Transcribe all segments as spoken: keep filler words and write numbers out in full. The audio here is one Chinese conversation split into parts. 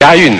押韵的。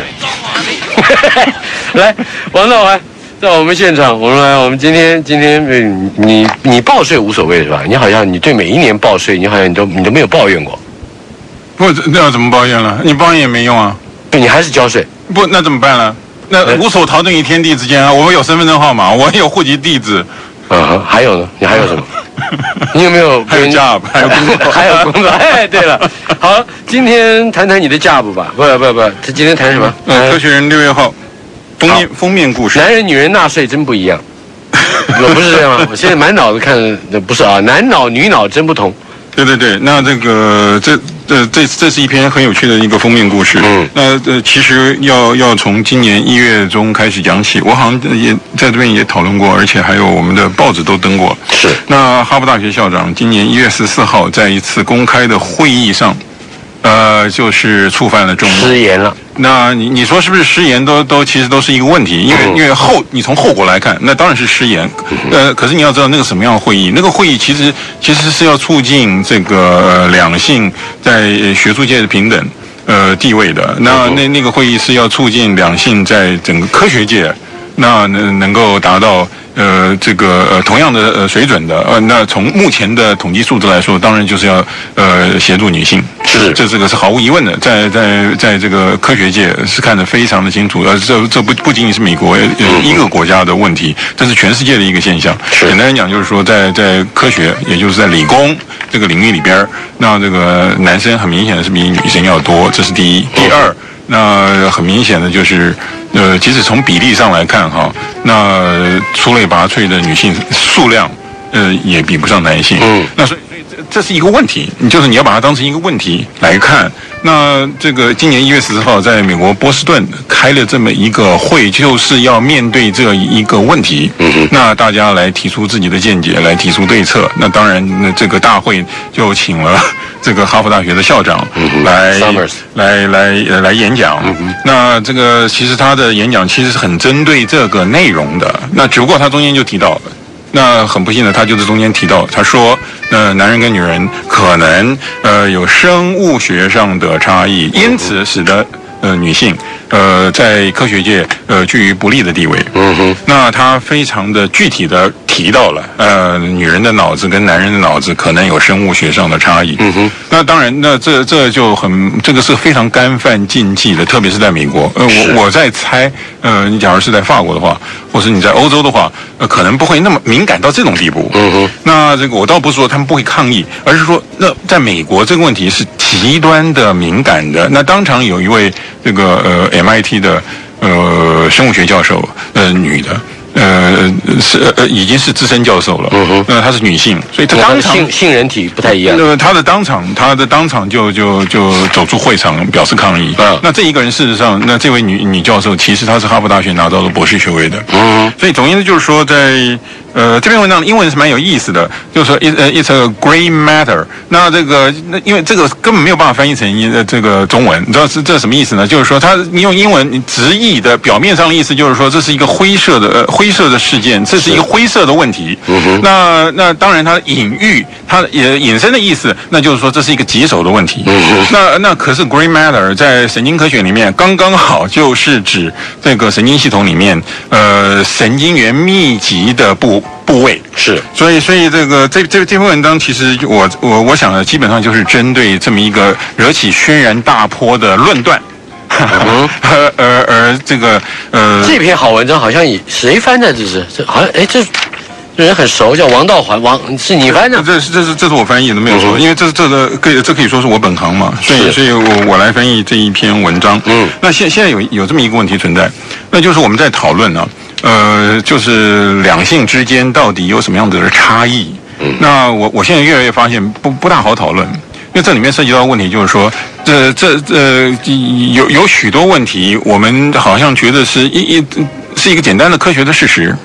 来，王道环在我们现场，我们来，我们今天今天你你你报税无所谓是吧？你好像你对每一年报税，你好像你都你都没有抱怨过。 不，那要怎么抱怨了？你抱怨也没用啊。 对，你还是交税。 不，那怎么办了？那无所逃遁于天地之间啊！我们有身份证号码，我有户籍地址。 嗯，还有呢？你还有什么？你有没有？ 还有 job， 还有工作， 还有工作。哎，对了，好，今天谈谈你的 job 吧。不不不，他今天谈什么？ 呃，科学人六月号封面封面故事。 男人女人纳税真不一样。我不是这样吗？我现在满脑子看的不是啊，男脑女脑真不同。 对对对，那这个这这这这是一篇很有趣的一个封面故事。嗯，那呃其实要要从今年一月中开始讲起，我好像也在这边也讨论过，而且还有我们的报纸都登过。 是。那哈佛大学校长今年一月十四号在一次公开的会议上，呃，就是触犯了中失言了。 那你你说是不是失言都都其实都是一个问题，因为因为后你从后果来看，那当然是失言。呃，可是你要知道那个什么样的会议，那个会议其实其实是要促进这个呃两性在学术界的平等呃地位的。那那那个会议是要促进两性在整个科学界那能能够达到呃这个呃同样的呃水准的。呃，那从目前的统计数字来说，当然就是要呃协助女性。 是， 这这个是毫无疑问的，在在在这个科学界是看得非常的清楚，而这这不不仅仅是美国一个国家的问题，这是全世界的一个现象。简单讲就是说，在在科学，也就是在理工这个领域里边，那这个男生很明显的是比女生要多，这是第一。第二，那很明显的就是，呃，即使从比例上来看哈，那出类拔萃的女性数量，呃，也比不上男性。嗯，那所以。这是一个问题，你就是你要把它当成一个问题来看。那这个今年一月十四号，在美国波士顿开了这么一个会，就是要面对这一个问题。嗯，那大家来提出自己的见解，来提出对策。那当然，那这个大会就请了这个哈佛大学的校长来、嗯、来来来来演讲。嗯，那这个其实他的演讲其实是很针对这个内容的。那只不过他中间就提到了。那很不幸的，他就是中间提到，他说，呃，男人跟女人可能呃有生物学上的差异，因此使得呃女性呃在科学界呃居于不利的地位。嗯哼。那他非常的具体的提到了，呃，女人的脑子跟男人的脑子可能有生物学上的差异。嗯哼。那当然，那这这就很这个是非常干犯禁忌的，特别是在美国。呃，我我在猜，呃，你假如是在法国的话，或是你在欧洲的话。呃，可能不会那么敏感到这种地步。嗯哼。那这个我倒不是说他们不会抗议，而是说，那在美国这个问题是极端的敏感的。那当场有一位这个呃 M I T 的呃生物学教授，呃女的。呃，是呃，已经是资深教授了。嗯哼。那、呃、她是女性，所以她当场性性人体不太一样。 呃，她的当场，她的当场就就就走出会场表示抗议。嗯。那这一个人事实上，那这位女女教授其实她是哈佛大学拿到了博士学位的。嗯。所以总言之就是说，在呃这篇文章的英文是蛮有意思的，就是说 it 呃 it's a great matter。那这个那因为这个根本没有办法翻译成呃这个中文，你知道是这什么意思呢？就是说，他你用英文你直译的表面上的意思就是说，这是一个灰色的呃灰。灰色的事件，这是一个灰色的问题。嗯、那那当然，它的隐喻，它也引申的意思，那就是说这是一个棘手的问题。嗯、那那可是 gray matter 在神经科学里面刚刚好就是指这个神经系统里面呃神经元密集的部部位。是，所以所以这个这这这篇文章其实我我我想呢，基本上就是针对这么一个惹起轩然大波的论断。嗯，而而而这个呃， 这篇好文章好像以谁翻的？这是这好像哎，这这人很熟，叫王道环，王是你翻的？ 这是这是这是我翻译的，没有错，嗯、因为这这个可以这可以说是我本行嘛，所以所以我我来翻译这一篇文章。嗯，那现现在有有这么一个问题存在，那就是我们在讨论呢，呃，就是两性之间到底有什么样子的差异？嗯，那我我现在越来越发现不不大好讨论。因为这里面涉及到的问题就是说，这这这有有许多问题，我们好像觉得是一一是一个简单的科学的事实，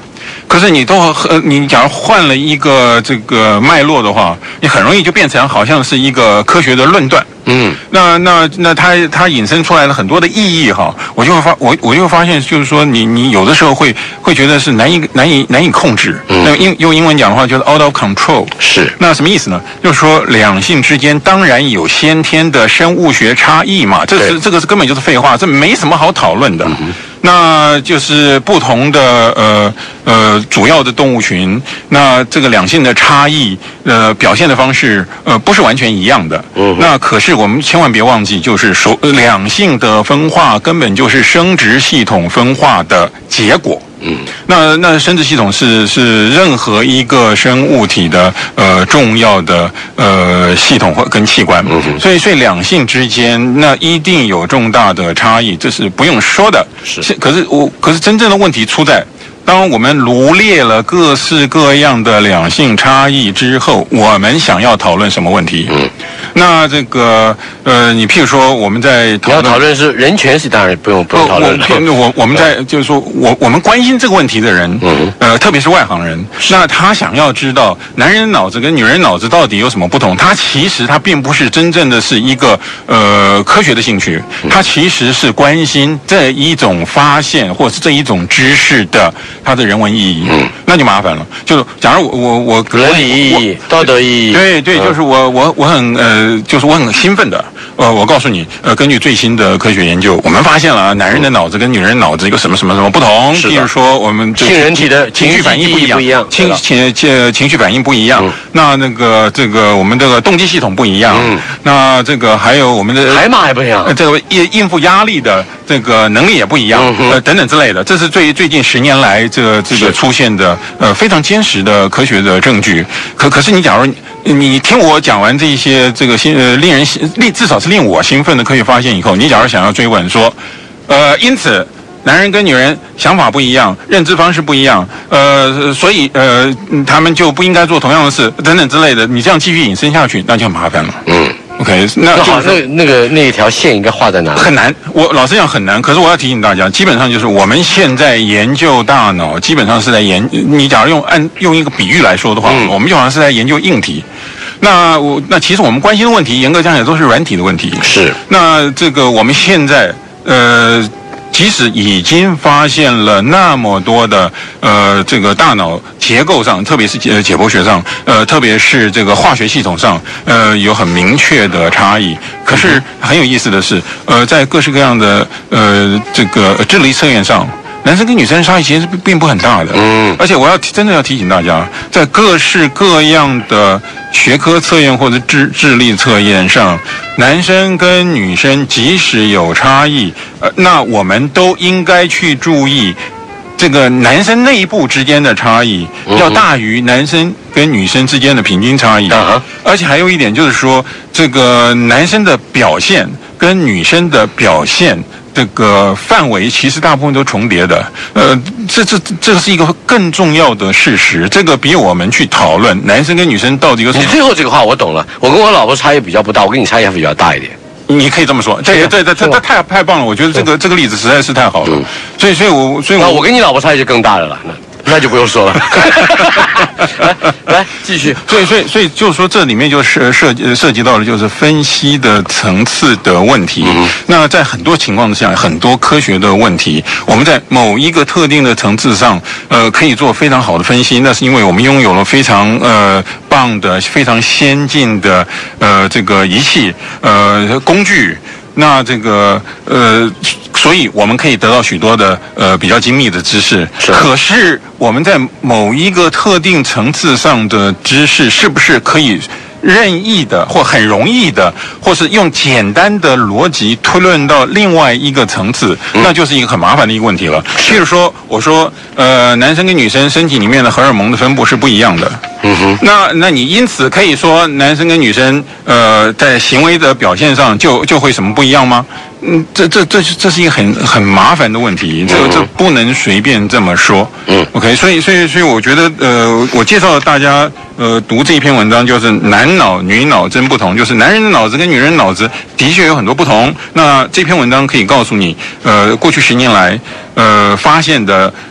可是你都呃，你假如换了一个这个脉络的话，你很容易就变成好像是一个科学的论断。嗯，那那那它它引申出来了很多的意义哈，我就会发我我就会发现，就是说你你有的时候会会觉得是难以难以难以控制。嗯，那英用英文讲的话就是 out of control。是，那什么意思呢？就是说两性之间当然有先天的生物学差异嘛，这是这个是根本就是废话，这没什么好讨论的。嗯，那就是不同的呃呃主要的动物群，那这个两性的差异呃表现的方式呃不是完全一样的。嗯，那可是我们千万别忘记，就是说两性的分化根本就是生殖系统分化的结果。嗯，那那生殖系统是是任何一个生物体的呃重要的呃系统或跟器官。嗯，所以所以两性之间那一定有重大的差异，这是不用说的。是，可是我可是真正的问题出在，当我们罗列了各式各样的两性差异之后，我们想要讨论什么问题？嗯，那这个呃，你譬如说我们在讨论， 你要讨论是人权是当然不用不用讨论了。 我我我们在就是说我我们关心这个问题的人，嗯，呃，特别是外行人，那他想要知道男人脑子跟女人脑子到底有什么不同？他其实他并不是真正的是一个呃科学的兴趣，他其实是关心这一种发现或是这一种知识的它的人文意义。嗯，那就麻烦了。就是假如我我我伦理意义、道德意义， 对对，就是我我我很呃，就是我很兴奋的。呃，我告诉你，呃，根据最新的科学研究，我们发现了男人的脑子跟女人脑子有什么什么什么不同。比如说，我们性人体的情绪反应不一样，不一样情情情情绪反应不一样。嗯，那那个这个我们这个动机系统不一样。嗯，那这个还有我们的海马还不一样， 呃、这个应应付压力的这个能力也不一样。嗯，呃，等等之类的，这是最最近十年来这个这个出现的呃非常坚实的科学的证据。可可是你假如你听我讲完这一些这个新呃令人令至少是令我兴奋的科学发现以后，你假如想要追问说，呃，因此男人跟女人想法不一样，认知方式不一样，呃，所以呃他们就不应该做同样的事等等之类的，你这样继续引申下去，那就很麻烦了。嗯。OK， 那那好，那那个那一条线应该画在哪里？ 很难，我老实讲很难。可是我要提醒大家，基本上就是我们现在研究大脑，基本上是在研。你假如用按用一个比喻来说的话，嗯，我们就好像是在研究硬体。那我那其实我们关心的问题，严格讲也都是软体的问题。是。那这个我们现在呃。即使已经发现了那么多的呃这个大脑结构上，特别是解解剖学上，呃特别是这个化学系统上，呃有很明确的差异。可是很有意思的是，呃在各式各样的呃这个智力测验上，男生跟女生差异其实并不很大的。嗯，而且我要真的要提醒大家，在各式各样的学科测验或者智智力测验上，男生跟女生即使有差异，呃，那我们都应该去注意这个男生内部之间的差异要大于男生跟女生之间的平均差异。嗯，而且还有一点就是说，这个男生的表现跟女生的表现这个范围其实大部分都重叠的，呃，这这这是一个更重要的事实，这个比我们去讨论男生跟女生到底有什么。 你最后这个话我懂了，我跟我老婆差异比较不大，我跟你差异还比较大一点。 你可以这么说，这这这这这太太棒了，我觉得这个这个例子实在是太好了，所以所以我所以我我跟你老婆差异就更大了了。那就不用说了。来来继续。 所以所以所以就是说，这里面就涉涉涉及到的就是分析的层次的问题。嗯、那在很多情况之下，很多科学的问题，我们在某一个特定的层次上，呃，可以做非常好的分析。那是因为我们拥有了非常呃棒的、非常先进的呃这个仪器呃工具。那这个呃，所以我们可以得到许多的呃比较精密的知识。是。可是我们在某一个特定层次上的知识，是不是可以任意的或很容易的，或是用简单的逻辑推论到另外一个层次？嗯、那就是一个很麻烦的一个问题了。譬如说，我说呃，男生跟女生身体里面的荷尔蒙的分布是不一样的。嗯哼，那那你因此可以说男生跟女生呃在行为的表现上就就会什么不一样吗？嗯，这这这这是一个很很麻烦的问题，这这不能随便这么说。嗯 ，OK， 所以所以所以我觉得呃，我介绍大家呃读这一篇文章，就是男脑女脑真不同，就是男人的脑子跟女人的脑子的确有很多不同。那这篇文章可以告诉你，呃，过去十年来呃发现的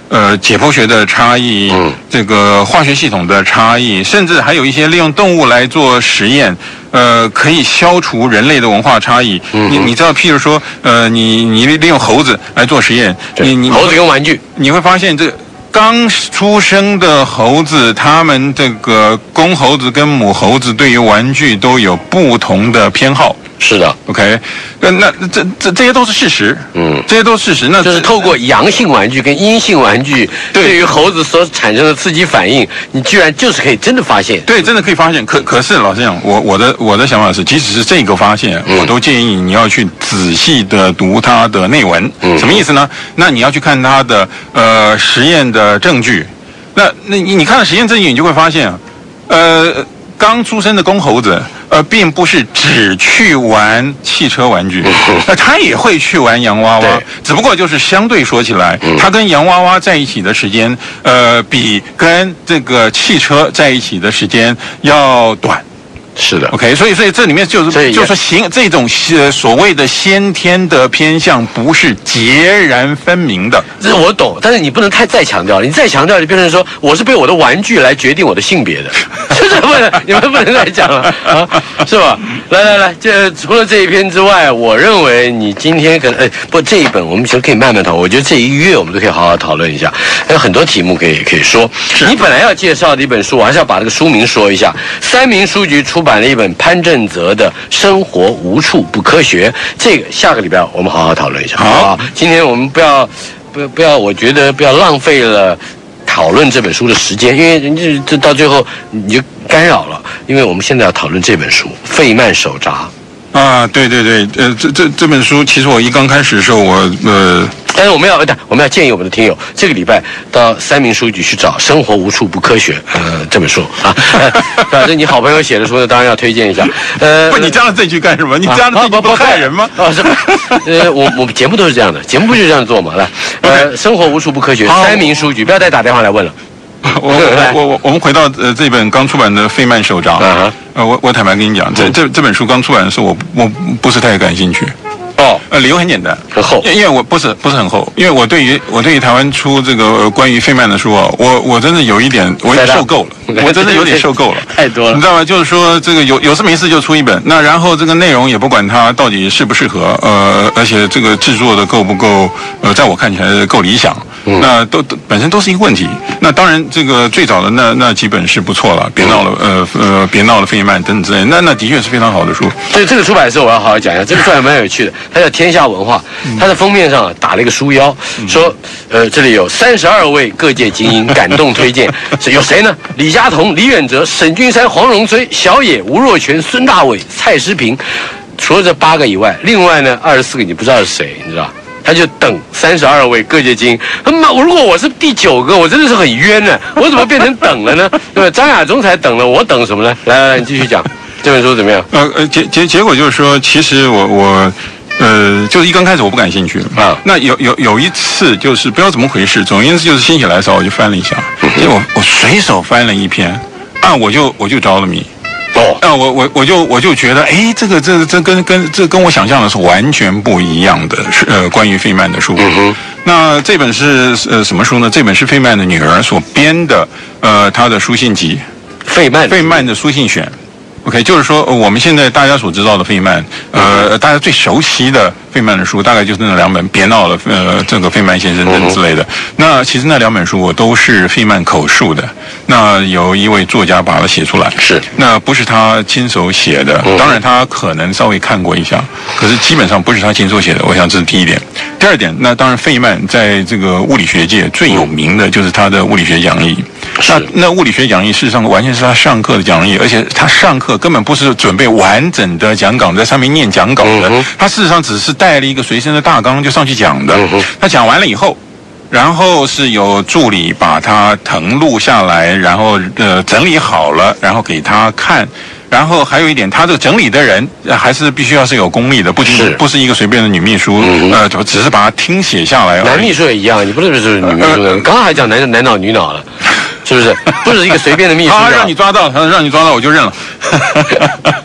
呃解剖学的差异， 嗯， 这个化学系统的差异，甚至还有一些利用动物来做实验，呃，可以消除人类的文化差异。嗯、你你知道，譬如说，呃，你你利用猴子来做实验，你你猴子跟玩具， 你会发现这个。刚出生的猴子，他们这个公猴子跟母猴子对于玩具都有不同的偏好。 是的 ，OK， 那那这这这些都是事实，嗯，这些都是事实。那就是透过阳性玩具跟阴性玩具对于猴子所产生的刺激反应，你居然就是可以真的发现。 对，真的可以发现。可可是老实讲，我我的我的想法是，即使是这个发现，嗯、我都建议你要去仔细的读它的内文。嗯，什么意思呢？那你要去看它的呃实验的证据。那那你你看了实验证据，你就会发现，呃，刚出生的公猴子。呃，并不是只去玩汽车玩具，那他也会去玩洋娃娃，只不过就是相对说起来，他跟洋娃娃在一起的时间，呃，比跟这个汽车在一起的时间要短。 是的 ，OK， 所以所以这里面就是就是说行这种呃所谓的先天的偏向不是截然分明的， 这我懂，但是你不能太再强调，你再强调就变成说我是被我的玩具来决定我的性别的，这不能你们不能再讲了啊，是吧？来来来，这除了这一篇之外，我认为你今天可能哎不这一本我们其实可以慢慢讨论，我觉得这一月我们都可以好好讨论一下，还有很多题目可以可以说。你本来要介绍的一本书，我还是要把这个书名说一下，三民书局出版。版了一本潘正泽的《生活无处不科学》，这个下个礼拜我们好好讨论一下，好不好？今天我们不要不不要，我觉得不要浪费了讨论这本书的时间，因为人家这到最后你就干扰了，因为我们现在要讨论这本书《费曼手札》 啊，对对对，呃，这这这本书其实我一刚开始的时候，我呃。 但是我们要，我们要建议我们的听友，这个礼拜到三民书局去找《生活无处不科学》呃这本书啊，反正你好朋友写的书呢，当然要推荐一下。呃， 不，你加了这句干什么？你加了这句不害人吗？ 啊，是，呃，我我们节目都是这样的，节目不就这样做嘛？来，呃，《生活无处不科学》，三民书局，不要再打电话来问了。 我我我我们回到呃这本刚出版的《费曼手札》啊，呃，我我坦白跟你讲，这这这本书刚出版的时候，我我不是太感兴趣。哦，呃，理由很简单， 很厚， 因为我不是不是很厚，因为我对于我对于台湾出这个关于费曼的书啊，我我真的有一点，我也受够了，我真的有点受够了， 太多了， 你知道吗？就是说这个有有事没事就出一本，那然后这个内容也不管它到底适不适合，呃，而且这个制作的够不够，呃，在我看起来够理想。嗯、那都本身都是一个问题。那当然，这个最早的那那几本是不错了，别闹了，呃呃，别闹了，费曼等等之类，那那的确是非常好的书。 所以这个出版社我要好好讲一下，这个出版蛮有趣的，它叫天下文化，它的封面上打了一个书腰，说呃这里有三十二位各界精英感动推荐，是有谁呢？李嘉彤、李远哲、沈君山、黄荣崔、小野、吴若权、孙大伟、蔡诗平。除了这八个以外，另外呢二十四个你不知道是谁，你知道？他就等三十二位各界精英。他妈，如果我是第九个，我真的是很冤呢。我怎么变成等了呢？对吧？张亚中才等了，我等什么呢？来来来，你继续讲这本书怎么样？ 呃呃，结结结果就是说，其实我我呃，就是一刚开始我不感兴趣啊。那有有有一次就是不知道怎么回事，总而言之就是心血来潮，我就翻了一下，结果我随手翻了一篇，啊，我就我就着了迷。哦，那我我我就我就觉得，哎，这个这这跟跟这跟我想象的是完全不一样的，是呃关于费曼的书。嗯哼，那这本是呃什么书呢？这本是费曼的女儿所编的，呃，她的书信集， 费曼费曼的书信选。OK， 就是说我们现在大家所知道的费曼，呃，大家最熟悉的费曼的书，大概就是那两本《别闹了》呃，这个费曼先生等之类的。那其实那两本书我都是费曼口述的，那有一位作家把它写出来， 是， 那不是他亲手写的，当然他可能稍微看过一下，可是基本上不是他亲手写的。我想这是第一点。第二点，那当然费曼在这个物理学界最有名的就是他的物理学讲义。那那物理学讲义事实上完全是他上课的讲义，而且他上课根本不是准备完整的讲稿在上面念讲稿的，嗯、他事实上只是带了一个随身的大纲就上去讲的。嗯、他讲完了以后，然后是有助理把它誊录下来，然后呃整理好了，然后给他看。然后还有一点，他这个整理的人还是必须要是有功力的，不仅不是一个随便的女秘书，嗯、呃，只是把它听写下来。 男秘书也一样，你不是不是女秘书的，刚刚还讲男男脑女脑了。是不是？不是一个随便的秘书。 他让你抓到，他让你抓到，我就认了。 好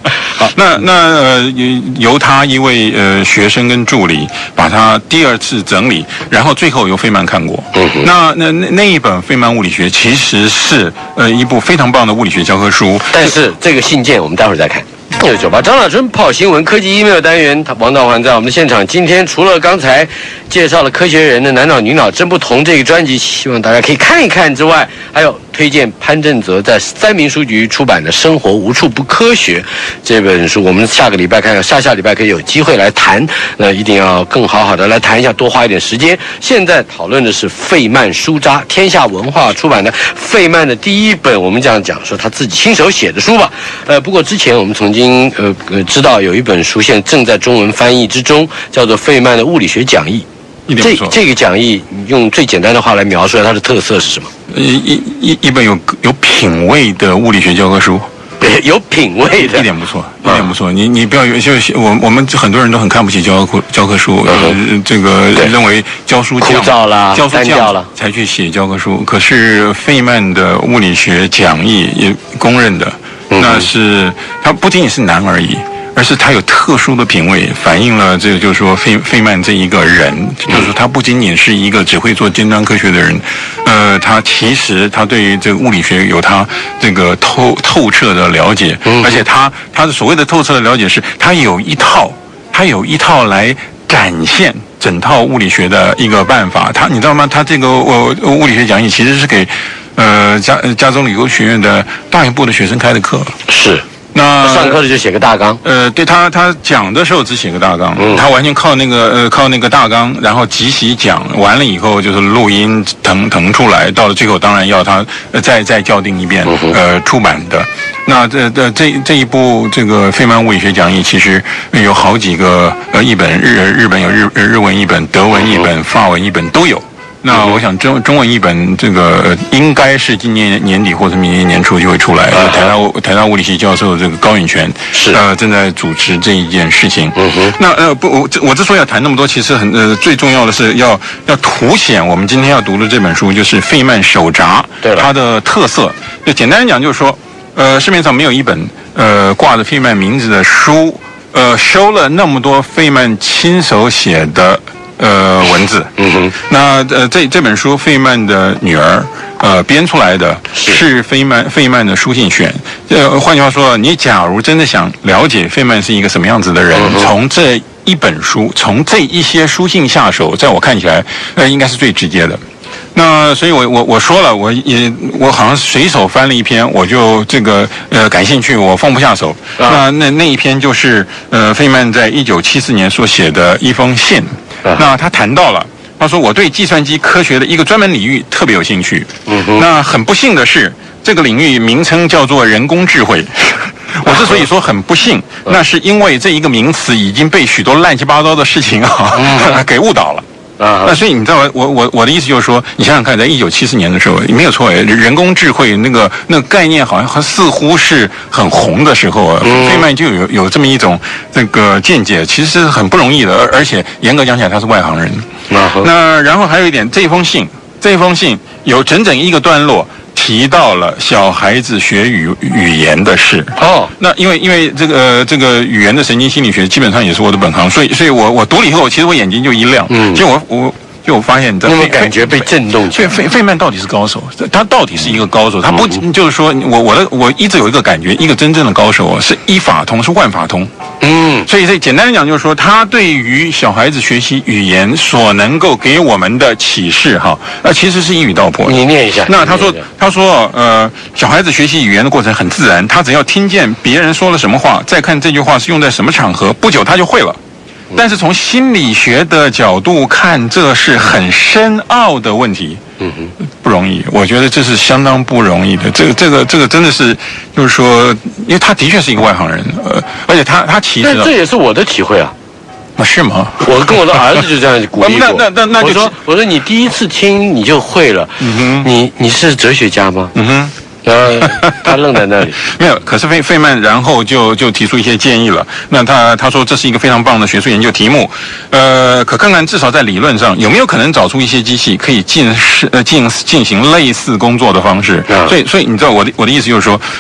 好，那那呃由他一位呃学生跟助理把他第二次整理，然后最后由费曼看过。嗯，那那那那一本《费曼物理学》其实是呃一部非常棒的物理学教科书。 但是这个信件我们待会儿再看。六九八张老春泡新闻科技 email 单元，王道环在我们的现场。今天除了刚才介绍了科学人的男脑女脑真不同这个专辑，希望大家可以看一看之外，还有推荐潘正泽在三民书局出版的《生活无处不科学》这本书。我们下个礼拜看，下下礼拜可以有机会来谈，那一定要更好好的来谈一下，多花一点时间。现在讨论的是费曼书札，天下文化出版的费曼的第一本，我们这样讲说他自己亲手写的书吧。呃，不过之前我们曾经呃呃知道有一本书现在正在中文翻译之中，叫做《费曼的物理学讲义》。这这个讲义用最简单的话来描述它的特色是什么？ 一一一本有有品味的物理学教科书。 对，有品味的， 一点不错，一点不错。你你不要有，就是我我们很多人都很看不起教科教科书，呃，这个认为教书枯燥啦， 教书匠了才去写教科书。可是费曼的物理学讲义也公认的，那是它不仅仅是难而已。而是他有特殊的品味，反映了这个就是说费费曼这一个人，就是说他不仅仅是一个只会做尖端科学的人，呃，他其实他对于这个物理学有他这个透透彻的了解，而且他他的所谓的透彻的了解是，他有一套，他有一套来展现整套物理学的一个办法。他你知道吗？他这个呃物理学讲义其实是给呃加加州理工学院的大学部的学生开的课， 是。 那上课的就写个大纲， 呃，对他他讲的时候只写个大纲，嗯、他完全靠那个呃靠那个大纲，然后即席讲完了以后就是录音腾腾出来，到了最后当然要他呃再再校订一遍，呃出版的。那这这这这一部这个费曼物理学讲义其实有好几个呃译本，日日本有日日文译本，德文译本，法文译本都有。那我想中中文译本这个应该是今年年底或者明年年初就会出来。啊、台大台大物理系教授这个高允全是呃正在主持这一件事情。 嗯哼。 那呃不我我之所以要谈那么多，其实很呃最重要的是要要凸显我们今天要读的这本书就是费曼手札， 对它的特色。就简单讲就是说，呃市面上没有一本呃挂着费曼名字的书，呃收了那么多费曼亲手写的。呃，文字， 嗯哼， 那呃，这这本书费曼的女儿呃编出来的是费曼费曼的书信选。呃，换句话说，你假如真的想了解费曼是一个什么样子的人，嗯、从这一本书，从这一些书信下手，在我看起来，呃，应该是最直接的。那所以我，我我我说了，我也我好像随手翻了一篇，我就这个呃感兴趣，我放不下手。啊、那那那一篇就是呃费曼在一九七四年所写的一封信。啊、那他谈到了，他说我对计算机科学的一个专门领域特别有兴趣。嗯哼。那很不幸的是，这个领域名称叫做人工智慧。我之所以说很不幸，那是因为这一个名词已经被许多乱七八糟的事情啊、嗯、给误导了。啊，那所以你知道我我我的意思就是说，你想想看，在一九七四年的时候，没有错，人工智慧那个那个概念好像似乎是很红的时候啊，嗯、费曼就有有这么一种这个见解，其实是很不容易的，而而且严格讲起来他是外行人。啊、那然后还有一点，这封信这封信有整整一个段落。提到了小孩子学语语言的事哦，那因为因为这个、呃、这个语言的神经心理学基本上也是我的本行，所以所以我我读了以后，其实我眼睛就一亮，嗯，就我我就我发现， 你有感觉被震动起来。 费费费曼到底是高手，他到底是一个高手，他不、嗯、就是说我我的我一直有一个感觉，一个真正的高手是一法通，是万法通。嗯，所以这简单的讲就是说，他对于小孩子学习语言所能够给我们的启示，哈，那其实是一语道破。 你念一下。 那他说，他说，呃，小孩子学习语言的过程很自然，他只要听见别人说了什么话，再看这句话是用在什么场合，不久他就会了。但是从心理学的角度看，这是很深奥的问题，嗯哼，不容易。我觉得这是相当不容易的。这个、这个、这个真的是，就是说，因为他的确是一个外行人，呃，而且他他其实， 这也是我的体会啊。 啊，是吗？ 我跟我的儿子就这样鼓励过。 那那那那就我说，我说你第一次听你就会了。嗯哼，你你是哲学家吗？嗯哼。然后他愣在那里， 没有。可是费费曼然后就就提出一些建议了。那他他说这是一个非常棒的学术研究题目，呃，可看看至少在理论上有没有可能找出一些机器可以进是呃进进行类似工作的方式。嗯、所以所以你知道我的我的意思就是说，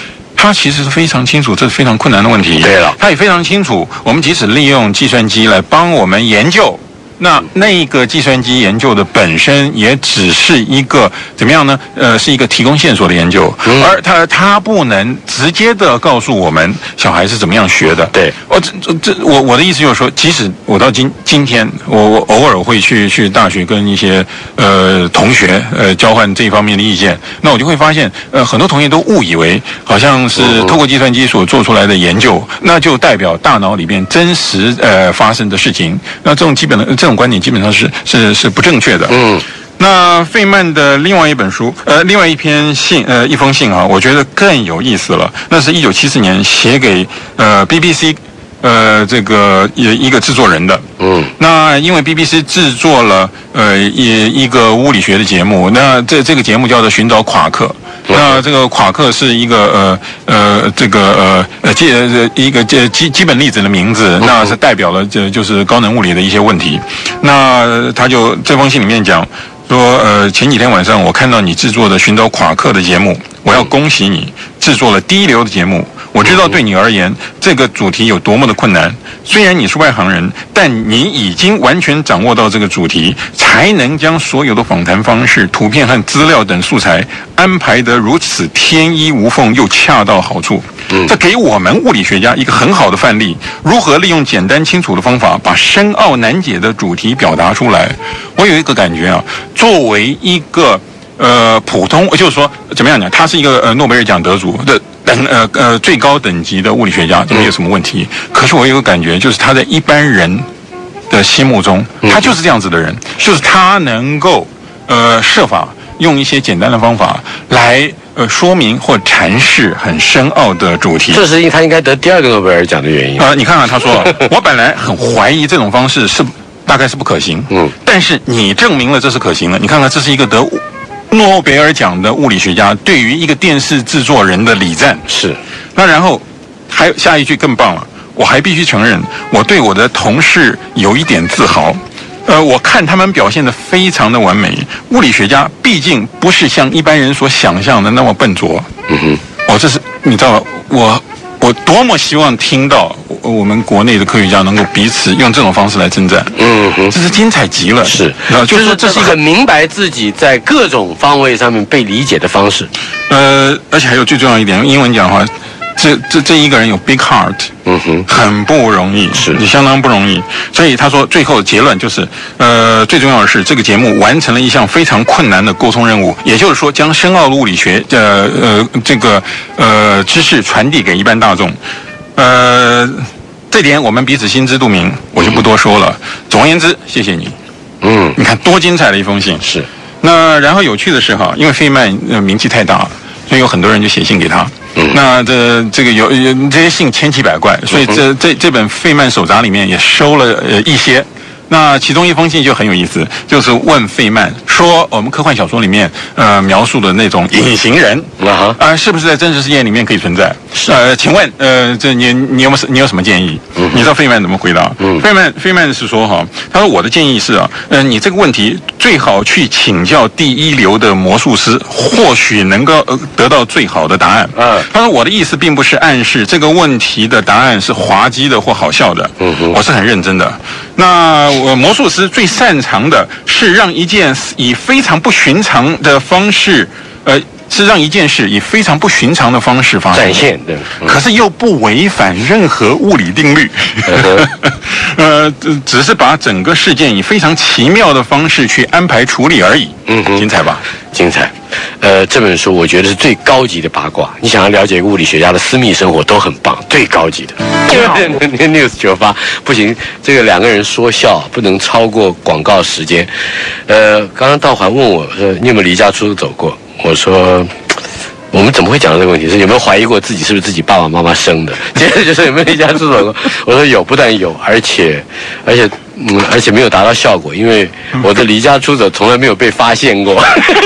他其实是非常清楚这是非常困难的问题。 对了， 他也非常清楚，我们即使利用计算机来帮我们研究。那那个计算机研究的本身也只是一个怎么样呢？呃，是一个提供线索的研究，嗯、而它它不能直接的告诉我们小孩是怎么样学的。 对， 我这这我我的意思就是说，即使我到今今天，我我偶尔会去去大学跟一些呃同学呃交换这一方面的意见，那我就会发现，呃，很多同学都误以为好像是透过计算机所做出来的研究，那就代表大脑里面真实呃发生的事情。那这种基本的。这种观点基本上是是是不正确的。嗯，那费曼的另外一本书，呃，另外一篇信，呃，一封信啊，我觉得更有意思了。那是一九七四年写给呃 B B C， 呃，这个一一个制作人的。嗯，那因为 B B C 制作了呃一一个物理学的节目，那这这个节目叫做《寻找夸克》。那这个夸克是一个呃呃这个呃呃基一个基基基本粒子的名字，那是代表了这就是高能物理的一些问题。那他就这封信里面讲说，呃前几天晚上我看到你制作的寻找夸克的节目，我要恭喜你制作了第一流的节目。我知道对你而言这个主题有多么的困难，虽然你是外行人，但你已经完全掌握到这个主题，才能将所有的访谈方式、图片和资料等素材安排得如此天衣无缝又恰到好处。这给我们物理学家一个很好的范例，如何利用简单清楚的方法把深奥难解的主题表达出来。我有一个感觉啊，作为一个呃普通，就是说怎么样讲，他是一个呃诺贝尔奖得主的等呃呃最高等级的物理学家，这没有什么问题。可是我有个感觉，就是他在一般人的心目中，他就是这样子的人，就是他能够呃设法用一些简单的方法来呃说明或阐释很深奥的主题。 这是他应该得第二个诺贝尔奖的原因。 呃，你看看他说，我本来很怀疑这种方式是大概是不可行，嗯，但是你证明了这是可行的。你看看，这是一个得诺贝尔奖的物理学家对于一个电视制作人的礼赞。 是， 那然后还有下一句更棒了，我还必须承认，我对我的同事有一点自豪。呃，我看他们表现得非常的完美。物理学家毕竟不是像一般人所想象的那么笨拙。嗯哼，哦，这是你知道我。我多么希望听到我们国内的科学家能够彼此用这种方式来征战，嗯哼，这是精彩极了。 是， 就是说这是一个很明白自己在各种方位上面被理解的方式。 呃，而且还有最重要一点，用英文讲的话，这这这一个人有 big heart， 嗯哼，很不容易， 是， 相当不容易。所以他说，最后结论就是，呃，最重要的是这个节目完成了一项非常困难的沟通任务，也就是说，将深奥的物理学呃呃这个呃知识传递给一般大众。呃，这点我们彼此心知肚明，我就不多说了。总而言之，谢谢你。嗯，你看多精彩的一封信。 是。 那然后有趣的是哈，因为费曼呃名气太大了，所以有很多人就写信给他。嗯、那这这个有有这些信千奇百怪，所以这这这本费曼手札里面也收了呃一些。那其中一封信就很有意思，就是问费曼说，我们科幻小说里面呃描述的那种隐形人啊、呃，是不是在真实世界里面可以存在？呃，请问呃，这你你有没有你有什么建议？嗯、你知道费曼怎么回答？嗯、费曼费曼是说哈，他说我的建议是啊，呃，你这个问题最好去请教第一流的魔术师，或许能够、呃、得到最好的答案。嗯，他说我的意思并不是暗示这个问题的答案是滑稽的或好笑的，嗯哼，我是很认真的。那我魔术师最擅长的是让一件以非常不寻常的方式，呃，是让一件事以非常不寻常的方式发生， 展现的， 嗯、可是又不违反任何物理定律，呃，只是把整个事件以非常奇妙的方式去安排处理而已。嗯哼，精彩吧？ 精彩。呃，这本书我觉得是最高级的八卦。你想要了解一个物理学家的私密生活都很棒，最高级的。News 九八不行，这个两个人说笑不能超过广告时间。呃，刚刚道环问我说你有没有离家出走过？我说我们怎么会讲到这个问题？是有没有怀疑过自己是不是自己爸爸妈妈生的？接着就是有没有离家出走过？我说有，不但有，而且而且嗯，而且没有达到效果，因为我的离家出走从来没有被发现过。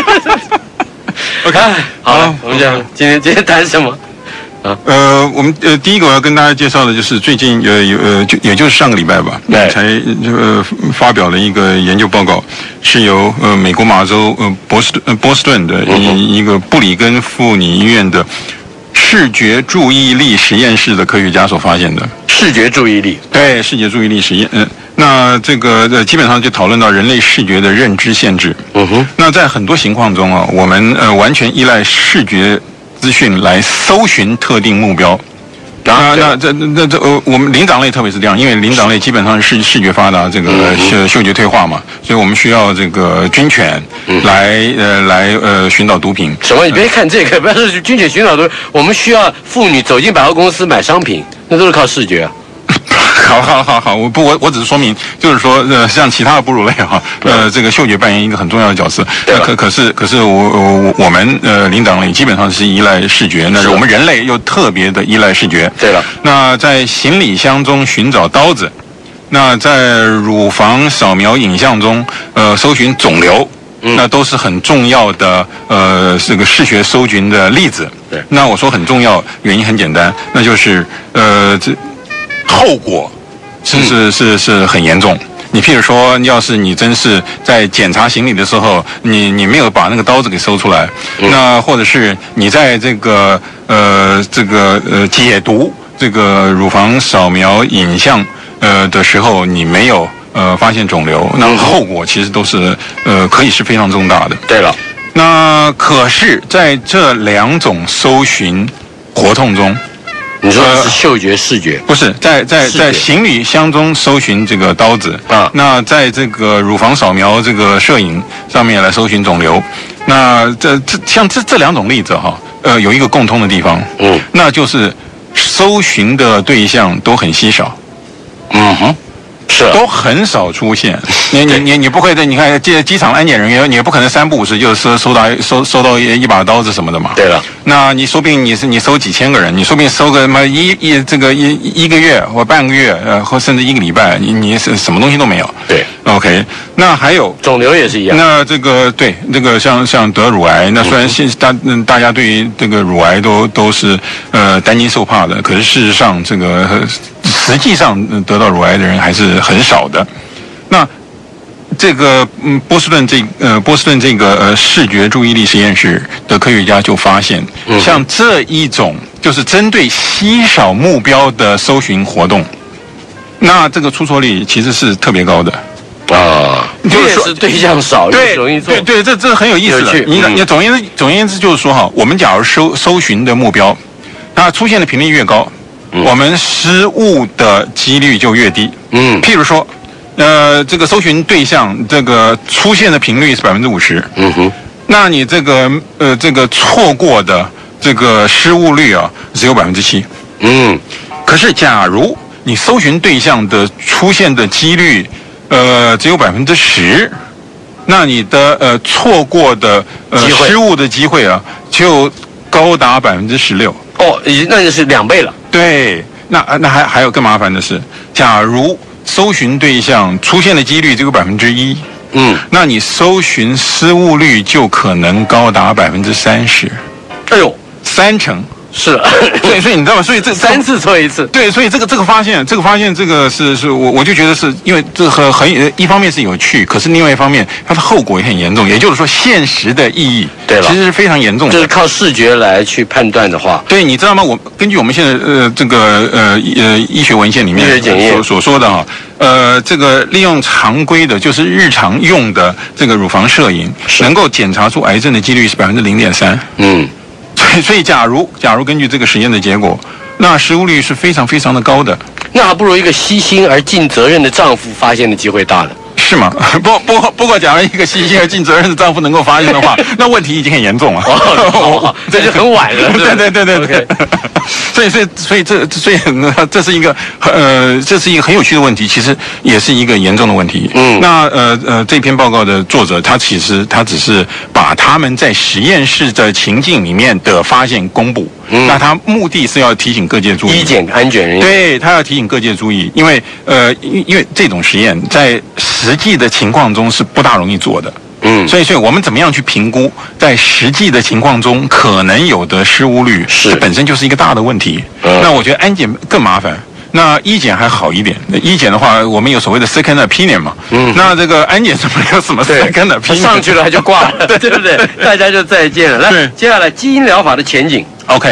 OK， 好了，我们讲今天今天谈什么？ 啊，呃，我们呃第一个我要跟大家介绍的就是最近呃有呃就也就是上个礼拜吧，才呃发表了一个研究报告，是由呃美国马州呃波士顿呃波士顿的一一个布里根妇女医院的视觉注意力实验室的科学家所发现的。 视觉注意力， 对，视觉注意力实验，嗯、呃，那这个呃基本上就讨论到人类视觉的认知限制。 嗯哼， 那在很多情况中啊，我们呃完全依赖视觉资讯来搜寻特定目标。那那这那这呃，我们灵长类特别是这样，因为灵长类基本上是视觉发达，这个嗅嗅觉退化嘛，所以我们需要这个军犬来呃来呃寻找毒品。 什么？你别看这个，不要说军犬寻找毒品，我们需要妇女走进百货公司买商品，那都是靠视觉啊。 好好好好，我不我我只是说明，就是说呃，像其他的哺乳类哈，呃，这个嗅觉扮演一个很重要的角色。呃、可可是可是我我我们呃灵长类基本上是依赖视觉，那是我们人类又特别的依赖视觉。 对了， 那在行李箱中寻找刀子，那在乳房扫描影像中呃搜寻肿瘤。嗯、那都是很重要的，呃，这个视觉搜寻的例子。 对， 那我说很重要，原因很简单，那就是呃，这后果是是是是很严重。你譬如说，要是你真是在检查行李的时候，你你没有把那个刀子给搜出来，嗯、那或者是你在这个呃这个呃解读这个乳房扫描影像呃的时候，你没有。呃，发现肿瘤，那后果其实都是呃，可以是非常重大的。 对了， 那可是在这两种搜寻活动中， 你说的是嗅觉、视觉？ 不是，在在在行李箱中搜寻这个刀子啊， 那在这个乳房扫描这个摄影上面来搜寻肿瘤，那这这像这这两种例子哈，呃，有一个共通的地方， 嗯， 那就是搜寻的对象都很稀少。 嗯哼。是都很少出现，你你你你不会在你看机机场安检人员，你也不可能三不五时就收收到收收到一一把刀子什么的嘛。 对了， 那你说不定你是你收几千个人，你说不定收个什么一一这个一一个月或半个月，呃，或甚至一个礼拜，你你是什么东西都没有。 对 ，OK， 那还有肿瘤也是一样。 那这个对这个像像得乳癌，那虽然现大嗯大家对于这个乳癌都都是呃担惊受怕的，可是事实上这个。实际上得到乳癌的人还是很少的。那这个嗯，波士顿这呃波士顿这个呃视觉注意力实验室的科学家就发现，嗯、像这一种就是针对稀少目标的搜寻活动，那这个出错率其实是特别高的。 啊，就是说对象少， 对容易做。 对对，这这很有意思的。你你总而言之总而言之就是说哈，我们假如搜搜寻的目标，它出现的频率越高。嗯、我们失误的几率就越低。 嗯， 譬如说，呃，这个搜寻对象这个出现的频率是百分之五十。 嗯哼， 那你这个呃这个错过的这个失误率啊只有百分之七。 嗯， 可是假如你搜寻对象的出现的几率呃只有百分之十，那你的呃错过的呃失误的机会啊就高达百分之十六。 哦，已经那就是两倍了。 对，那那还还有更麻烦的是，假如搜寻对象出现的几率只有百分之一， 嗯， 那你搜寻失误率就可能高达百分之三十。 哎呦， 三成。 是， 所以所以你知道吗？所以这三次错一次， 对，所以这个这个发现，这个发现，这个是是我我就觉得是因为这很很一方面是有趣，可是另外一方面它的后果也很严重，也就是说现实的意义， 对了， 其实是非常严重的。 就是靠视觉来去判断的话， 对，你知道吗？我根据我们现在呃这个呃呃医学文献里面所所说的哈，呃这个利用常规的，就是日常用的这个乳房摄影，能够检查出癌症的几率是百分之零点三。 嗯。 所以，所以假如假如根据这个实验的结果，那失误率是非常非常的高的。 那还不如一个悉心而尽责任的丈夫发现的机会大呢。 是吗？不不不过，假如一个悉心而尽责任的丈夫能够发现的话，那问题已经很严重了。 哦，这就很晚了。 对对对对对。所以所以所以这所以这是一个呃这是一个很有趣的问题，其实也是一个严重的问题。 嗯。 那呃呃这篇报告的作者他其实他只是把他们在实验室的情境里面的发现公布。嗯。那他目的是要提醒各界注意。 医检安检人员。 对，他要提醒各界注意，因为呃因因为这种实验在实际的情况中是不大容易做的。 嗯， 所以，所以我们怎么样去评估在实际的情况中可能有的失误率， 是这本身就是一个大的问题。嗯，那我觉得安检更麻烦，那医检还好一点。那医检的话，我们有所谓的 second opinion 嘛。嗯，那这个安检什么有什么 second opinion？ 上去了他就挂了，对不对？大家就再见了。来，接下来基因疗法的前景。 OK，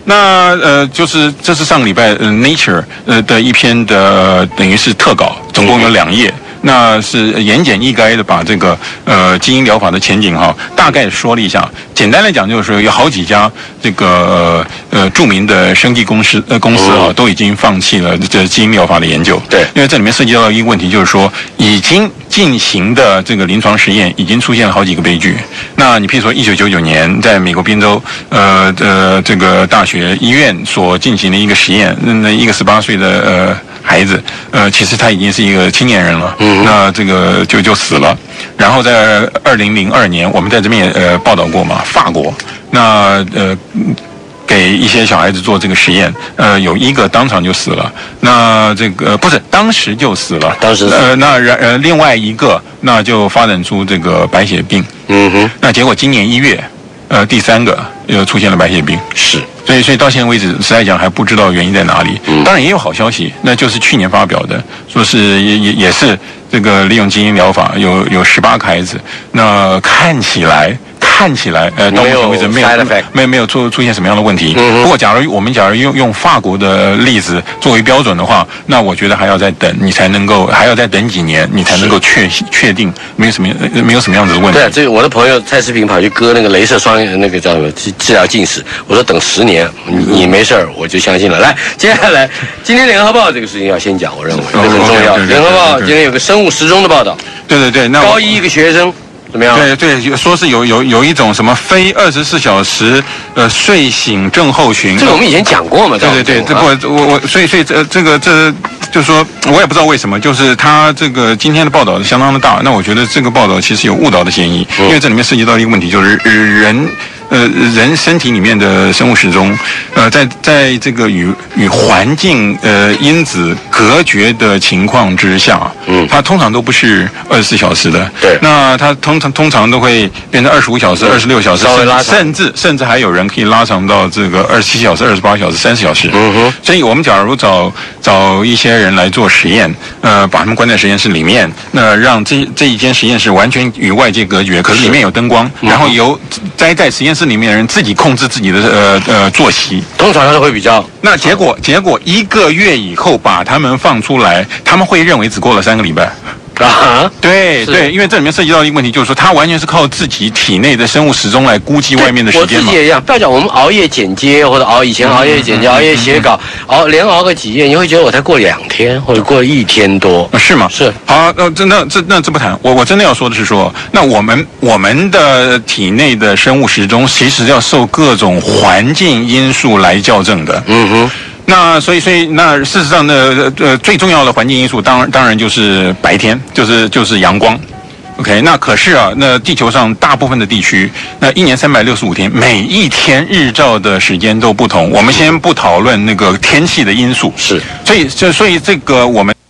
那呃，就是这是上个礼拜呃 Nature 呃的一篇的、呃、等于是特稿，总共有两页。那是言简意赅的把这个呃基因疗法的前景哈大概说了一下。简单来讲就是有好几家这个呃呃著名的生技公司呃公司啊都已经放弃了这基因疗法的研究。 对， 因为这里面涉及到一个问题，就是说已经进行的这个临床实验已经出现了好几个悲剧。那你譬如说一九九九年在美国宾州呃呃这个大学医院所进行的一个实验，那一个十八岁的呃。孩子，呃，其实他已经是一个青年人了，嗯，那这个就就死了。然后在二零零二年，我们在这边也呃报道过嘛，法国，那呃给一些小孩子做这个实验，呃，有一个当场就死了，那这个、呃、不是当时就死了， 当时呃那然呃另外一个那就发展出这个白血病，嗯哼，那结果今年一月，呃第三个又出现了白血病， 是。 所以，所以到现在为止，实在讲还不知道原因在哪里。当然也有好消息，那就是去年发表的，说是也也也是这个利用基因疗法，有有十八个孩子，那看起来。看起来，呃，到目前为止没有没有没有出出现什么样的问题。嗯、不过，假如我们假如用用法国的例子作为标准的话，那我觉得还要再等，你才能够还要再等几年，你才能够确确定没有什么没有什么样子的问题。 对、啊，这个我的朋友蔡世平跑去割那个雷射双那个叫什么治疗近视，我说等十年，你你没事儿，我就相信了。来，接下来今天联合报这个事情要先讲，我认为这很重要。联合报今天有个生物时钟的报道， 对对对，那高一一个学生。怎么样？ 对对，说是有有有一种什么非二十四小时呃睡醒症候群， 这个我们以前讲过嘛？ 对对对，这不我我所以所以这这个这就是说我也不知道为什么，就是他这个今天的报道相当的大，那我觉得这个报道其实有误导的嫌疑，因为这里面涉及到一个问题，就是人。呃，人身体里面的生物时钟，呃，在在这个与与环境呃因子隔绝的情况之下，嗯，它通常都不是二十四小时的， 对， 那它通常通常都会变成二十五小时、二十六小时， 稍微拉长，甚至甚至还有人可以拉长到这个二十七小时、二十八小时、三十小时，嗯哼。所以我们假如找找一些人来做实验，呃，把他们关在实验室里面，那让这这一间实验室完全与外界隔绝，可是里面有灯光，然后由待在实验室里面的人自己控制自己的呃呃作息， 通常是会比较。 那结果结果一个月以后把他们放出来，他们会认为只过了三个礼拜。啊，对对，因为这里面涉及到一个问题，就是说，他完全是靠自己体内的生物时钟来估计外面的时间嘛。 我自己也一样，不要讲我们熬夜剪接或者熬以前熬夜剪接、熬夜写稿，熬连熬个几夜，你会觉得我才过两天或者过了一天多， 是吗？ 是。 好，那这那这那这不谈，我我真的要说的是说，那我们我们的体内的生物时钟其实要受各种环境因素来校正的。嗯哼。那所以所以那事实上呢，呃最重要的环境因素当然当然就是白天，就是就是阳光。OK， 那可是啊，那地球上大部分的地区，那一年三百六十五天，每一天日照的时间都不同。我们先不讨论那个天气的因素， 是， 所以这所以这个我们。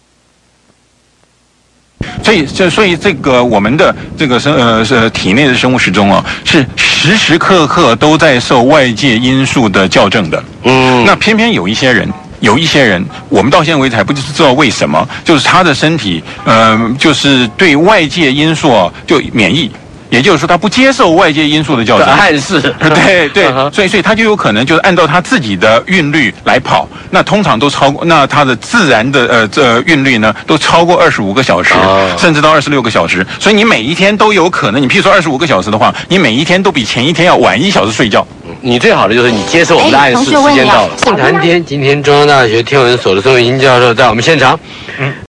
所以，这所以这个我们的这个生呃是体内的生物时钟啊，是时时刻刻都在受外界因素的校正的。嗯，那偏偏有一些人，有一些人，我们到现在为止还不知道为什么，就是他的身体呃，就是对外界因素啊就免疫。也就是说，他不接受外界因素的校正暗示， 对对，所以所以他就有可能就是按照他自己的韵律来跑，那通常都超过，那他的自然的呃这韵律呢，都超过二十五个小时，甚至到二十六个小时。所以你每一天都有可能，你譬如说二十五个小时的话，你每一天都比前一天要晚一小时睡觉。 你最好的就是你接受我们的暗示，时间到了。谈天，今天中央大学天文所的孙卫星教授在我们现场。嗯。